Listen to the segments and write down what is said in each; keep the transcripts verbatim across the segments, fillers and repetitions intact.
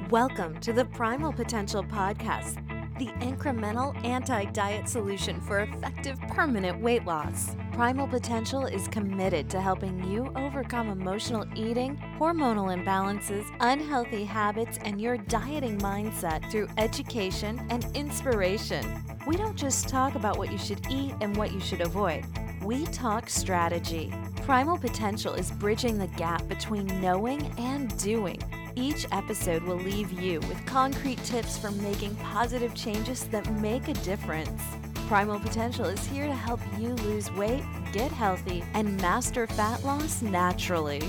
Welcome to the Primal Potential Podcast, the incremental anti-diet solution for effective permanent weight loss. Primal Potential is committed to helping you overcome emotional eating, hormonal imbalances, unhealthy habits, and your dieting mindset through education and inspiration. We don't just talk about what you should eat and what you should avoid. We talk strategy. Primal Potential is bridging the gap between knowing and doing. Each episode will leave you with concrete tips for making positive changes that make a difference. Primal Potential is here to help you lose weight, get healthy, and master fat loss naturally.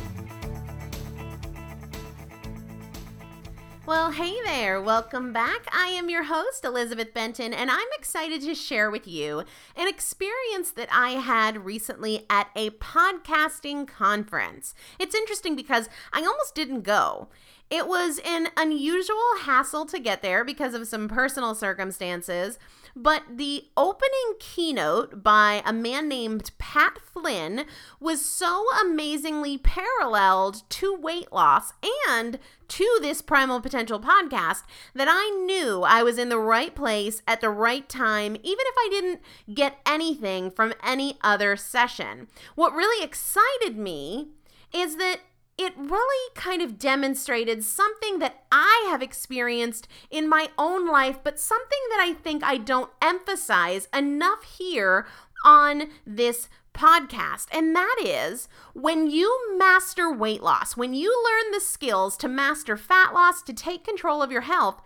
Well, hey there. Welcome back. I am your host, Elizabeth Benton, and I'm excited to share with you an experience that I had recently at a podcasting conference. It's interesting because I almost didn't go. It was an unusual hassle to get there because of some personal circumstances, but the opening keynote by a man named Pat Flynn was so amazingly paralleled to weight loss and to this Primal Potential podcast that I knew I was in the right place at the right time, even if I didn't get anything from any other session. What really excited me is that it really kind of demonstrated something that I have experienced in my own life, but something that I think I don't emphasize enough here on this podcast. And that is when you master weight loss, when you learn the skills to master fat loss, to take control of your health,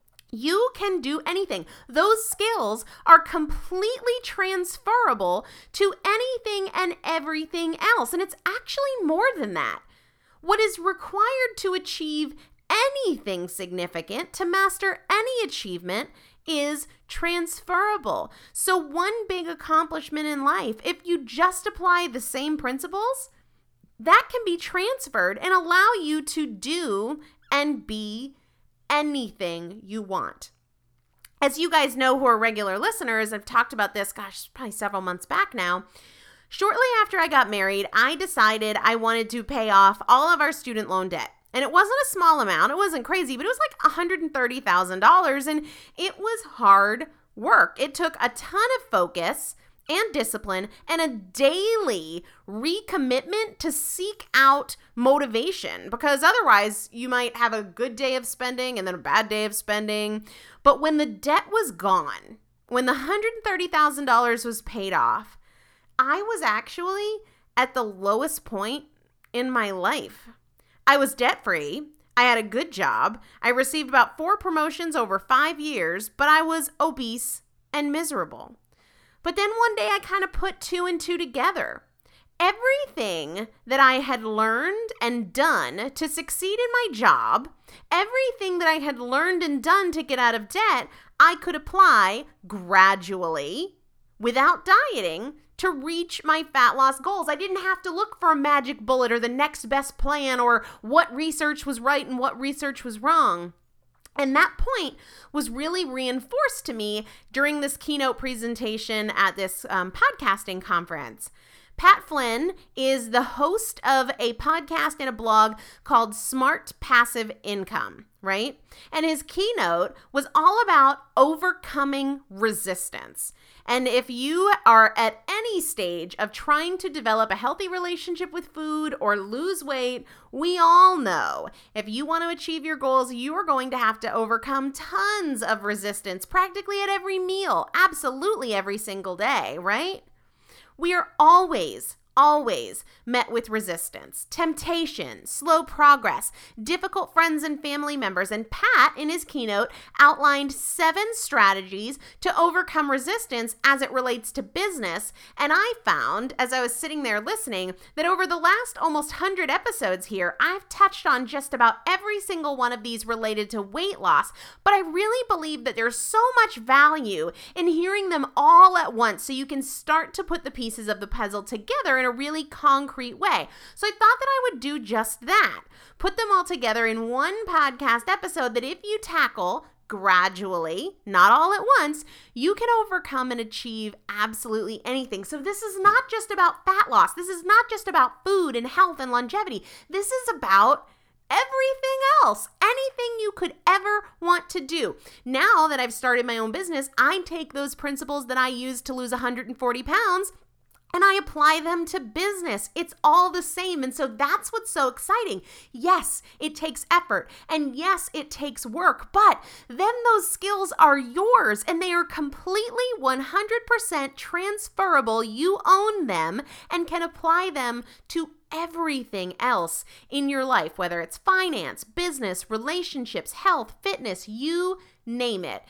you can do anything. Those skills are completely transferable to anything and everything else. And it's actually more than that. What is required to achieve anything significant, to master any achievement, is transferable. So one big accomplishment in life, if you just apply the same principles, that can be transferred and allow you to do and be anything you want. As you guys know who are regular listeners, I've talked about this, gosh, probably several months back now. Shortly after I got married, I decided I wanted to pay off all of our student loan debt. And it wasn't a small amount. It wasn't crazy, but it was like one hundred thirty thousand dollars, and it was hard work. It took a ton of focus and discipline and a daily recommitment to seek out motivation, because otherwise you might have a good day of spending and then a bad day of spending. But when the debt was gone, when the one hundred thirty thousand dollars was paid off, I was actually at the lowest point in my life. I was debt-free. I had a good job. I received about four promotions over five years, but I was obese and miserable. But then one day I kind of put two and two together. Everything that I had learned and done to succeed in my job, everything that I had learned and done to get out of debt, I could apply gradually, without dieting, to reach my fat loss goals. I didn't have to look for a magic bullet or the next best plan or what research was right and what research was wrong. And that point was really reinforced to me during this keynote presentation at this um, podcasting conference. Pat Flynn is the host of a podcast and a blog called Smart Passive Income, right? And his keynote was all about overcoming resistance. And if you are at any stage of trying to develop a healthy relationship with food or lose weight, we all know if you want to achieve your goals, you are going to have to overcome tons of resistance practically at every meal, absolutely every single day, right? We are always, always met with resistance, temptation, slow progress, difficult friends and family members. And Pat, in his keynote, outlined seven strategies to overcome resistance as it relates to business. And I found, as I was sitting there listening, that over the last almost one hundred episodes here, I've touched on just about every single one of these related to weight loss. But I really believe that there's so much value in hearing them all at once so you can start to put the pieces of the puzzle together in a really concrete way. So I thought that I would do just that. Put them all together in one podcast episode that if you tackle gradually, not all at once, you can overcome and achieve absolutely anything. So this is not just about fat loss. This is not just about food and health and longevity. This is about everything else, anything you could ever want to do. Now that I've started my own business, I take those principles that I used to lose one hundred forty pounds and I apply them to business. It's all the same. And so that's what's so exciting. Yes, it takes effort. And yes, it takes work. But then those skills are yours and they are completely one hundred percent transferable. You own them and can apply them to everything else in your life, whether it's finance, business, relationships, health, fitness, you name it.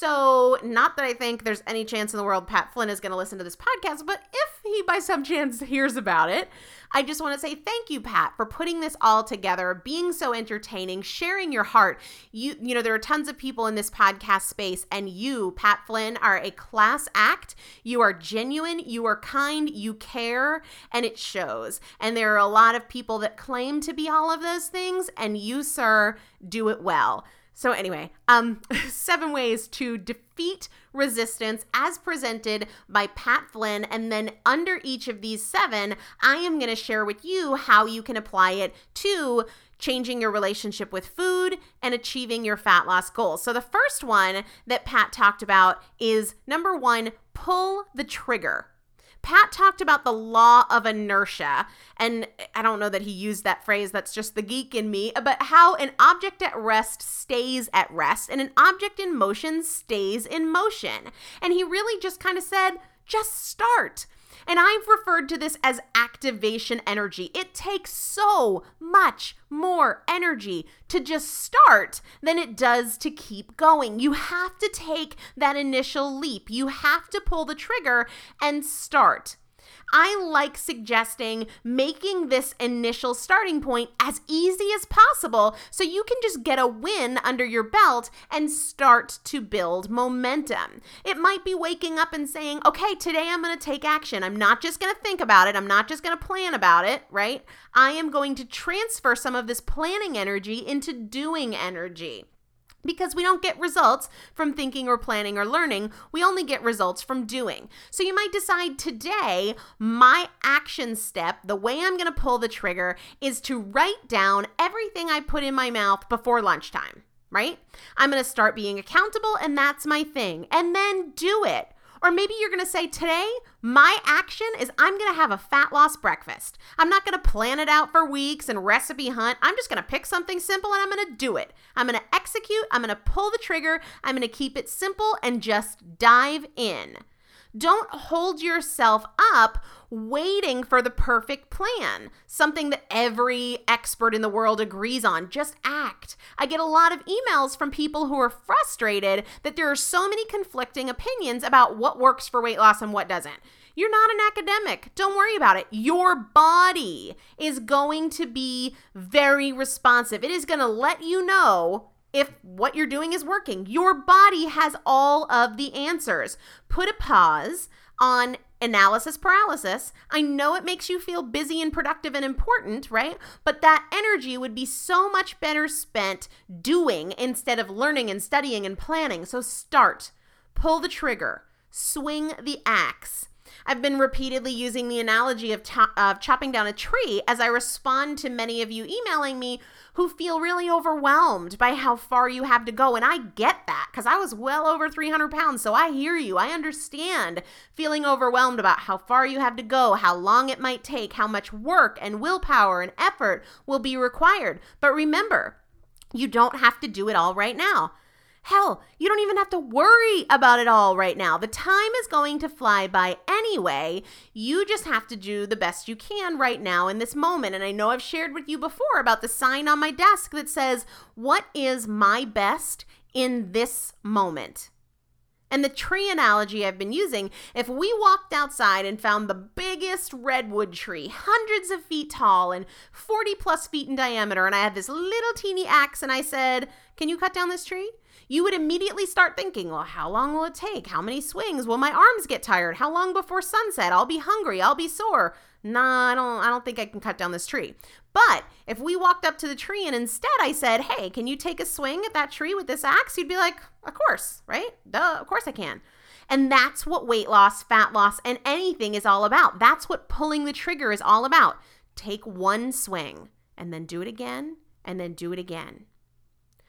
So not that I think there's any chance in the world Pat Flynn is going to listen to this podcast, but if he by some chance hears about it, I just want to say thank you, Pat, for putting this all together, being so entertaining, sharing your heart. You, you know, there are tons of people in this podcast space, and you, Pat Flynn, are a class act. You are genuine, you are kind, you care, and it shows. And there are a lot of people that claim to be all of those things, and you, sir, do it well. So anyway, um, seven ways to defeat resistance as presented by Pat Flynn. And then under each of these seven, I am going to share with you how you can apply it to changing your relationship with food and achieving your fat loss goals. So the first one that Pat talked about is number one, pull the trigger. Pat talked about the law of inertia, and I don't know that he used that phrase, that's just the geek in me, but how an object at rest stays at rest and an object in motion stays in motion. And he really just kind of said, just start. And I've referred to this as activation energy. It takes so much more energy to just start than it does to keep going. You have to take that initial leap. You have to pull the trigger and start. I like suggesting making this initial starting point as easy as possible so you can just get a win under your belt and start to build momentum. It might be waking up and saying, okay, today I'm going to take action. I'm not just going to think about it. I'm not just going to plan about it, right? I am going to transfer some of this planning energy into doing energy. Because we don't get results from thinking or planning or learning. We only get results from doing. So you might decide today, my action step, the way I'm going to pull the trigger, is to write down everything I put in my mouth before lunchtime, right? I'm going to start being accountable, and that's my thing. And then do it. Or maybe you're going to say, today, my action is I'm going to have a fat loss breakfast. I'm not going to plan it out for weeks and recipe hunt. I'm just going to pick something simple and I'm going to do it. I'm going to execute. I'm going to pull the trigger. I'm going to keep it simple and just dive in. Don't hold yourself up waiting for the perfect plan, something that every expert in the world agrees on. Just act. I get a lot of emails from people who are frustrated that there are so many conflicting opinions about what works for weight loss and what doesn't. You're not an academic. Don't worry about it. Your body is going to be very responsive. It is going to let you know if what you're doing is working. Your body has all of the answers. Put a pause on analysis paralysis. I know it makes you feel busy and productive and important, right? But that energy would be so much better spent doing instead of learning and studying and planning. So start. Pull the trigger. Swing the axe. I've been repeatedly using the analogy of, to- of chopping down a tree as I respond to many of you emailing me who feel really overwhelmed by how far you have to go. And I get that because I was well over three hundred pounds. So I hear you. I understand feeling overwhelmed about how far you have to go, how long it might take, how much work and willpower and effort will be required. But remember, you don't have to do it all right now. Hell, you don't even have to worry about it all right now. The time is going to fly by anyway. You just have to do the best you can right now in this moment. And I know I've shared with you before about the sign on my desk that says, what is my best in this moment? And the tree analogy I've been using, if we walked outside and found the biggest redwood tree, hundreds of feet tall and forty plus feet in diameter, and I had this little teeny axe and I said, can you cut down this tree? You would immediately start thinking, well, how long will it take? How many swings? Will my arms get tired? How long before sunset? I'll be hungry. I'll be sore. Nah, I don't, I don't think I can cut down this tree. But if we walked up to the tree and instead I said, hey, can you take a swing at that tree with this axe? You'd be like, of course, right? Duh, of course I can. And that's what weight loss, fat loss, and anything is all about. That's what pulling the trigger is all about. Take one swing and then do it again and then do it again.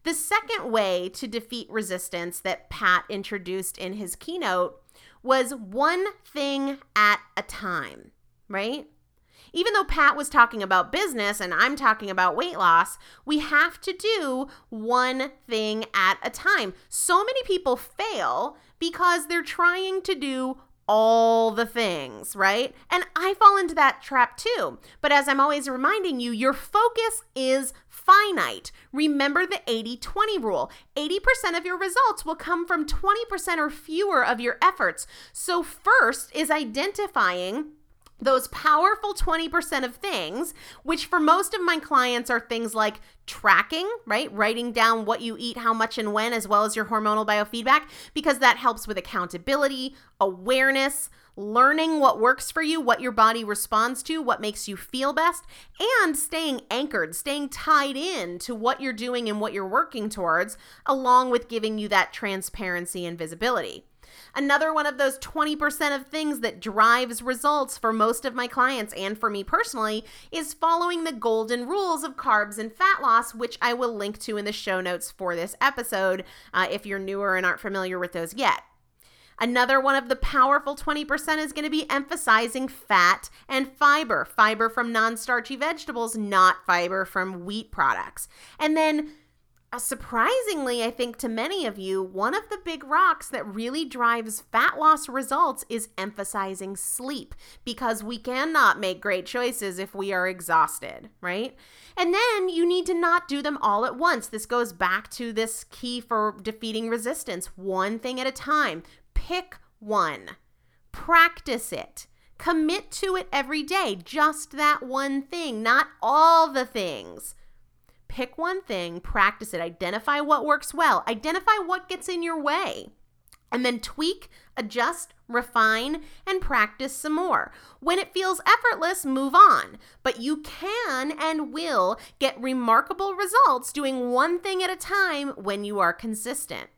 The second way to defeat resistance that Pat introduced in his keynote was one thing at a time, right? Even though Pat was talking about business and I'm talking about weight loss, we have to do one thing at a time. So many people fail because they're trying to do all the things, right? And I fall into that trap too. But as I'm always reminding you, your focus is finite. Remember the eighty twenty rule. eighty percent of your results will come from twenty percent or fewer of your efforts. So first is identifying those powerful twenty percent of things, which for most of my clients are things like tracking, right? Writing down what you eat, how much and when, as well as your hormonal biofeedback, because that helps with accountability, awareness, learning what works for you, what your body responds to, what makes you feel best, and staying anchored, staying tied in to what you're doing and what you're working towards, along with giving you that transparency and visibility. Another one of those twenty percent of things that drives results for most of my clients and for me personally is following the golden rules of carbs and fat loss, which I will link to in the show notes for this episode uh, if you're newer and aren't familiar with those yet. Another one of the powerful twenty percent is going to be emphasizing fat and fiber, fiber from non-starchy vegetables, not fiber from wheat products. And then Uh, surprisingly, I think to many of you, one of the big rocks that really drives fat loss results is emphasizing sleep, because we cannot make great choices if we are exhausted, right? And then you need to not do them all at once. This goes back to this key for defeating resistance, one thing at a time. Pick one, practice it, commit to it every day, just that one thing, not all the things. Pick one thing, practice it, identify what works well, identify what gets in your way, and then tweak, adjust, refine, and practice some more. When it feels effortless, move on. But you can and will get remarkable results doing one thing at a time when you are consistent.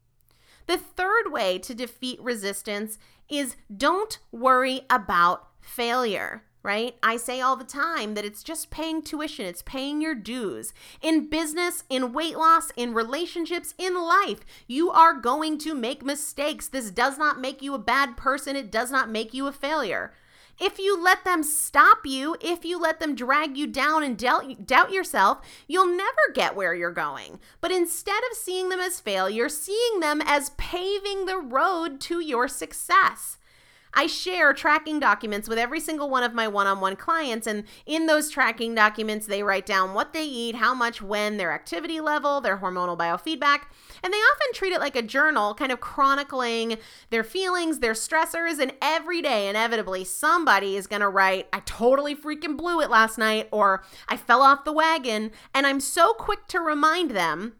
The third way to defeat resistance is don't worry about failure. Right? I say all the time that it's just paying tuition. It's paying your dues. In business, in weight loss, in relationships, in life, you are going to make mistakes. This does not make you a bad person. It does not make you a failure. If you let them stop you, if you let them drag you down and doubt, doubt yourself, you'll never get where you're going. But instead of seeing them as failure, seeing them as paving the road to your success. I share tracking documents with every single one of my one-on-one clients, and in those tracking documents, they write down what they eat, how much, when, their activity level, their hormonal biofeedback, and they often treat it like a journal, kind of chronicling their feelings, their stressors, and every day, inevitably, somebody is going to write, I totally freaking blew it last night, or I fell off the wagon, and I'm so quick to remind them,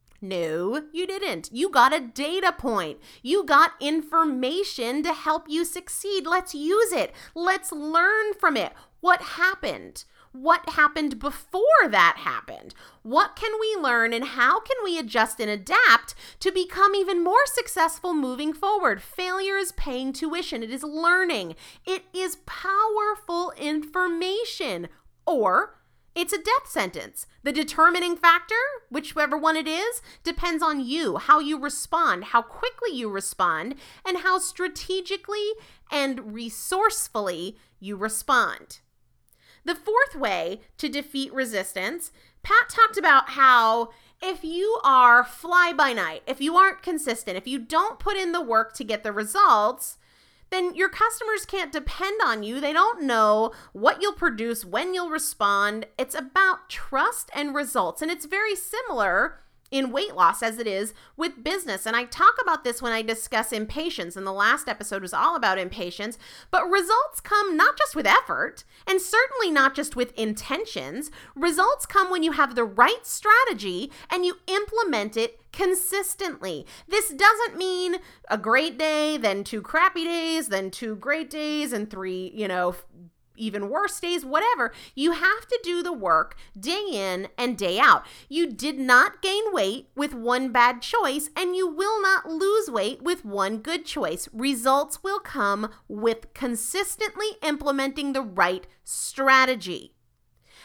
no, you didn't. You got a data point. You got information to help you succeed. Let's use it. Let's learn from it. What happened? What happened before that happened? What can we learn and how can we adjust and adapt to become even more successful moving forward? Failure is paying tuition. It is learning. It is powerful information. Or it's a death sentence. The determining factor, whichever one it is, depends on you, how you respond, how quickly you respond, and how strategically and resourcefully you respond. The fourth way to defeat resistance, Pat talked about how if you are fly by night, if you aren't consistent, if you don't put in the work to get the results, then your customers can't depend on you. They don't know what you'll produce, when you'll respond. It's about trust and results. And it's very similar in weight loss as it is with business. And I talk about this when I discuss impatience. And the last episode was all about impatience. But results come not just with effort, and certainly not just with intentions. Results come when you have the right strategy and you implement it consistently. This doesn't mean a great day, then two crappy days, then two great days, and three, you know, even worse days, whatever. You have to do the work day in and day out. You did not gain weight with one bad choice, and you will not lose weight with one good choice. Results will come with consistently implementing the right strategy.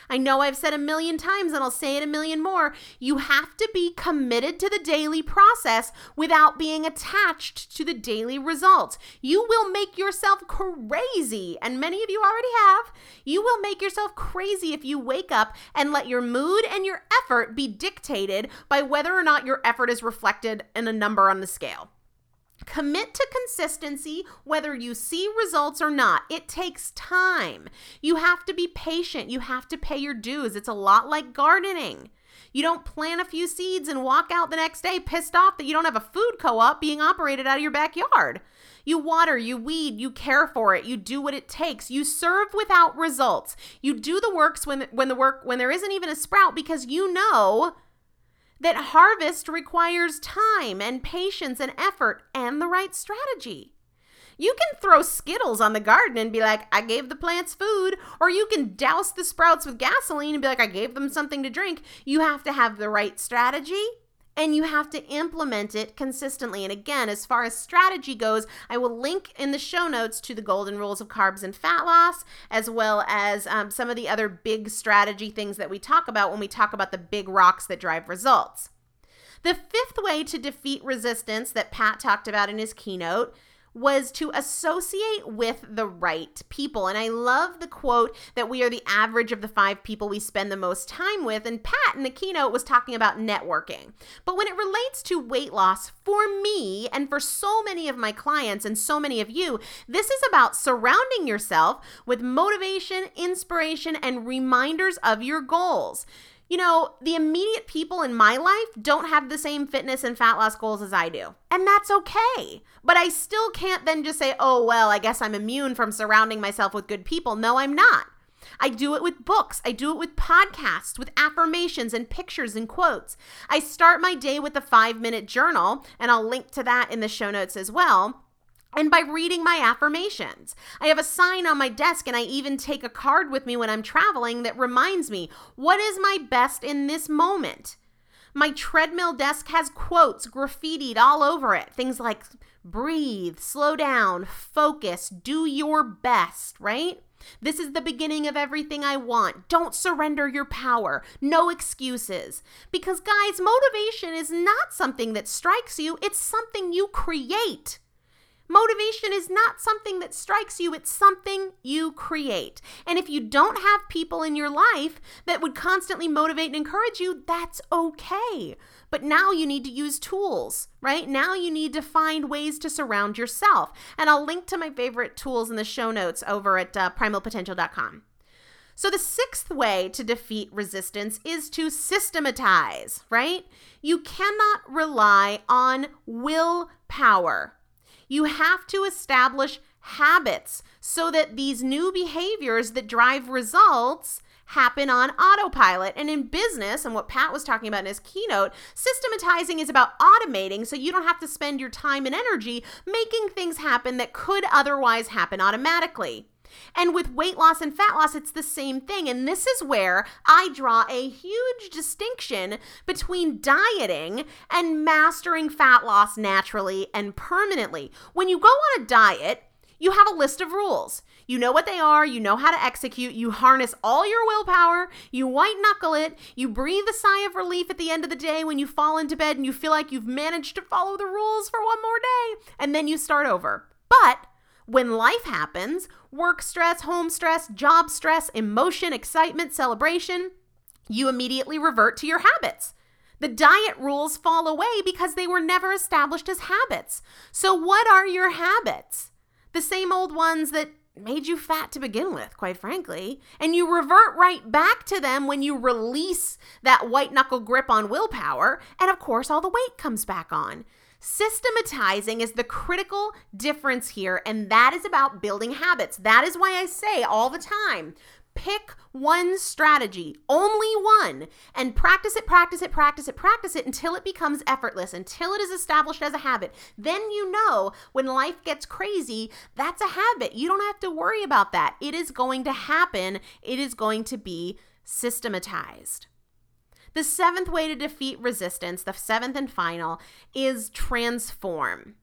I know I've said a million times and I'll say it a million more. You have to be committed to the daily process without being attached to the daily results. You will make yourself crazy, and many of you already have. You will make yourself crazy if you wake up and let your mood and your effort be dictated by whether or not your effort is reflected in a number on the scale. Commit to consistency whether you see results or not. It takes time. You have to be patient. You have to pay your dues. It's a lot like gardening. You don't plant a few seeds and walk out the next day pissed off that you don't have a food co-op being operated out of your backyard. You water, you weed, you care for it, you do what it takes. You serve without results. You do the works when when the work when there isn't even a sprout, because you know that harvest requires time and patience and effort and the right strategy. You can throw Skittles on the garden and be like, I gave the plants food, or you can douse the sprouts with gasoline and be like, I gave them something to drink. You have to have the right strategy and you have to implement it consistently. And again, as far as strategy goes, I will link in the show notes to the golden rules of carbs and fat loss, as well as um, some of the other big strategy things that we talk about when we talk about the big rocks that drive results. The fifth way to defeat resistance that Pat talked about in his keynote was to associate with the right people. And I love the quote that we are the average of the five people we spend the most time with. And Pat in the keynote was talking about networking. But when it relates to weight loss, for me and for so many of my clients and so many of you, this is about surrounding yourself with motivation, inspiration, and reminders of your goals. You know, the immediate people in my life don't have the same fitness and fat loss goals as I do. And that's okay. But I still can't then just say, oh, well, I guess I'm immune from surrounding myself with good people. No, I'm not. I do it with books. I do it with podcasts, with affirmations and pictures and quotes. I start my day with a five-minute journal, and I'll link to that in the show notes as well. And by reading my affirmations. I have a sign on my desk, and I even take a card with me when I'm traveling that reminds me, what is my best in this moment? My treadmill desk has quotes graffitied all over it. Things like breathe, slow down, focus, do your best, right? This is the beginning of everything I want. Don't surrender your power. No excuses. Because guys, motivation is not something that strikes you. It's something you create. Motivation is not something that strikes you. It's something you create. And if you don't have people in your life that would constantly motivate and encourage you, that's okay. But now you need to use tools, right? Now you need to find ways to surround yourself. And I'll link to my favorite tools in the show notes over at uh, primal potential dot com. So the sixth way to defeat resistance is to systematize, right? You cannot rely on willpower. You have to establish habits so that these new behaviors that drive results happen on autopilot. And in business, and what Pat was talking about in his keynote, systematizing is about automating so you don't have to spend your time and energy making things happen that could otherwise happen automatically. And with weight loss and fat loss, it's the same thing. And this is where I draw a huge distinction between dieting and mastering fat loss naturally and permanently. When you go on a diet, you have a list of rules. You know what they are. You know how to execute. You harness all your willpower. You white knuckle it. You breathe a sigh of relief at the end of the day when you fall into bed and you feel like you've managed to follow the rules for one more day. And then you start over. But when life happens, work stress, home stress, job stress, emotion, excitement, celebration, you immediately revert to your habits. The diet rules fall away because they were never established as habits. So what are your habits? The same old ones that made you fat to begin with, quite frankly. And you revert right back to them when you release that white knuckle grip on willpower. And of course, all the weight comes back on. Systematizing is the critical difference here, and that is about building habits. That is why I say all the time, pick one strategy, only one, and practice it, practice it, practice it, practice it until it becomes effortless, until it is established as a habit. Then you know when life gets crazy, that's a habit. You don't have to worry about that. It is going to happen. It is going to be systematized. The seventh way to defeat resistance, the seventh and final, is transform.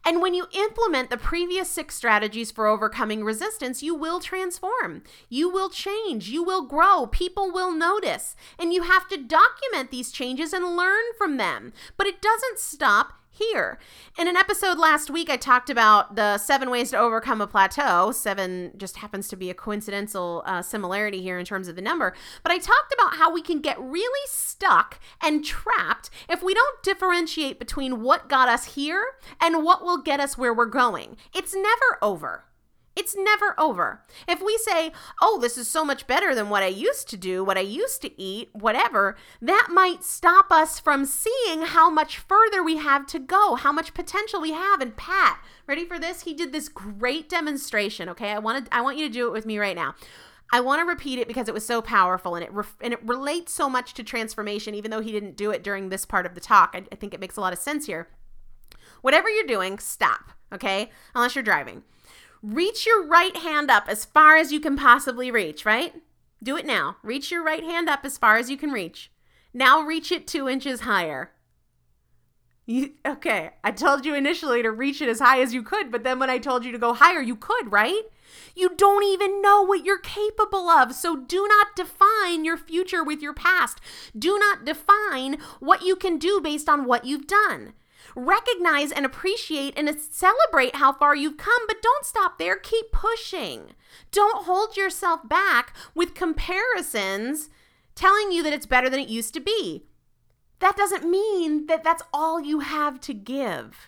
And when you implement the previous six strategies for overcoming resistance, you will transform. You will change. You will grow. People will notice. And you have to document these changes and learn from them. But it doesn't stop here. In an episode last week, I talked about the seven ways to overcome a plateau. Seven just happens to be a coincidental uh, similarity here in terms of the number. But I talked about how we can get really stuck and trapped if we don't differentiate between what got us here and what will get us where we're going. It's never over. It's never over. If we say, oh, this is so much better than what I used to do, what I used to eat, whatever, that might stop us from seeing how much further we have to go, how much potential we have. And Pat, ready for this? He did this great demonstration, okay? I wanted, I want you to do it with me right now. I want to repeat it because it was so powerful and it re- and it relates so much to transformation, even though he didn't do it during this part of the talk. I, I think it makes a lot of sense here. Whatever you're doing, stop, okay? Unless you're driving. Reach your right hand up as far as you can possibly reach, right? Do it now. Reach your right hand up as far as you can reach. Now reach it two inches higher. You, okay, I told you initially to reach it as high as you could, but then when I told you to go higher, you could, right? You don't even know what you're capable of, so do not define your future with your past. Do not define what you can do based on what you've done. Recognize and appreciate and celebrate how far you've come, but don't stop there. Keep pushing. Don't hold yourself back with comparisons telling you that it's better than it used to be. That doesn't mean that that's all you have to give.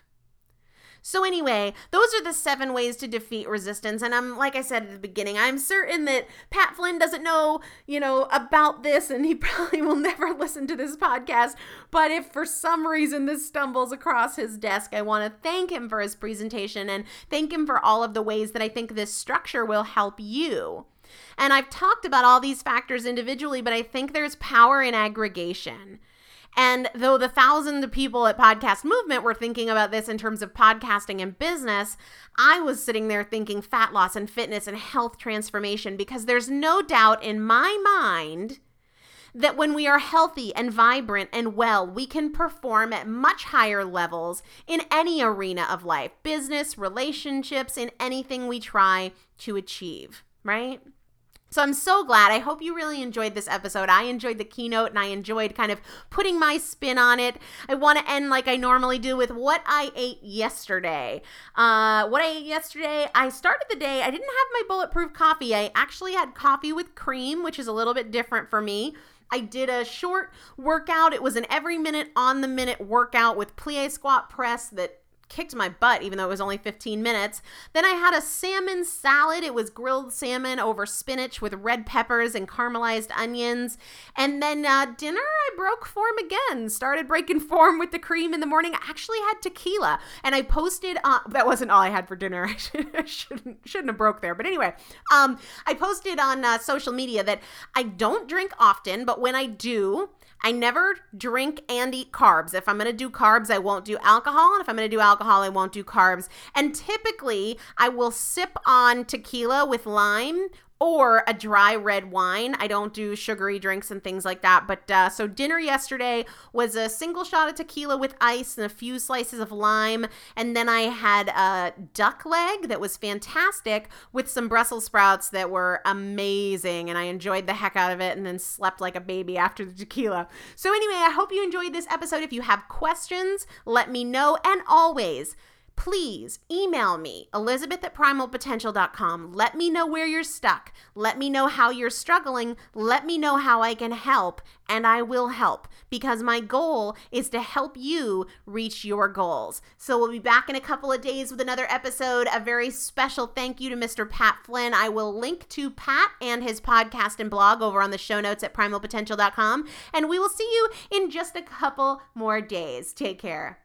So anyway, those are the seven ways to defeat resistance. And I'm, like I said at the beginning, I'm certain that Pat Flynn doesn't know, you know, about this, and he probably will never listen to this podcast. But if for some reason this stumbles across his desk, I want to thank him for his presentation and thank him for all of the ways that I think this structure will help you. And I've talked about all these factors individually, but I think there's power in aggregation. And though the thousands of people at Podcast Movement were thinking about this in terms of podcasting and business, I was sitting there thinking fat loss and fitness and health transformation, because there's no doubt in my mind that when we are healthy and vibrant and well, we can perform at much higher levels in any arena of life, business, relationships, in anything we try to achieve, right? So I'm so glad. I hope you really enjoyed this episode. I enjoyed the keynote and I enjoyed kind of putting my spin on it. I want to end like I normally do with what I ate yesterday. Uh, what I ate yesterday, I started the day, I didn't have my bulletproof coffee. I actually had coffee with cream, which is a little bit different for me. I did a short workout. It was an every minute on the minute workout with plie squat press that kicked my butt, even though it was only fifteen minutes. Then I had a salmon salad. It was grilled salmon over spinach with red peppers and caramelized onions. And then uh, dinner, I broke form again. Started breaking form with the cream in the morning. I actually had tequila. And I posted, uh, that wasn't all I had for dinner. I shouldn't, shouldn't have broke there. But anyway, um, I posted on uh, social media that I don't drink often, but when I do, I never drink and eat carbs. If I'm going to do carbs, I won't do alcohol. And if I'm going to do alcohol, I won't do carbs. And typically, I will sip on tequila with lime or a dry red wine. I don't do sugary drinks and things like that. But uh, so dinner yesterday was a single shot of tequila with ice and a few slices of lime. And then I had a duck leg that was fantastic with some Brussels sprouts that were amazing. And I enjoyed the heck out of it and then slept like a baby after the tequila. So anyway, I hope you enjoyed this episode. If you have questions, let me know. And always, please email me, Elizabeth at primal potential dot com. Let me know where you're stuck. Let me know how you're struggling. Let me know how I can help, and I will help, because my goal is to help you reach your goals. So we'll be back in a couple of days with another episode. A very special thank you to Mister Pat Flynn. I will link to Pat and his podcast and blog over on the show notes at primal potential dot com, and we will see you in just a couple more days. Take care.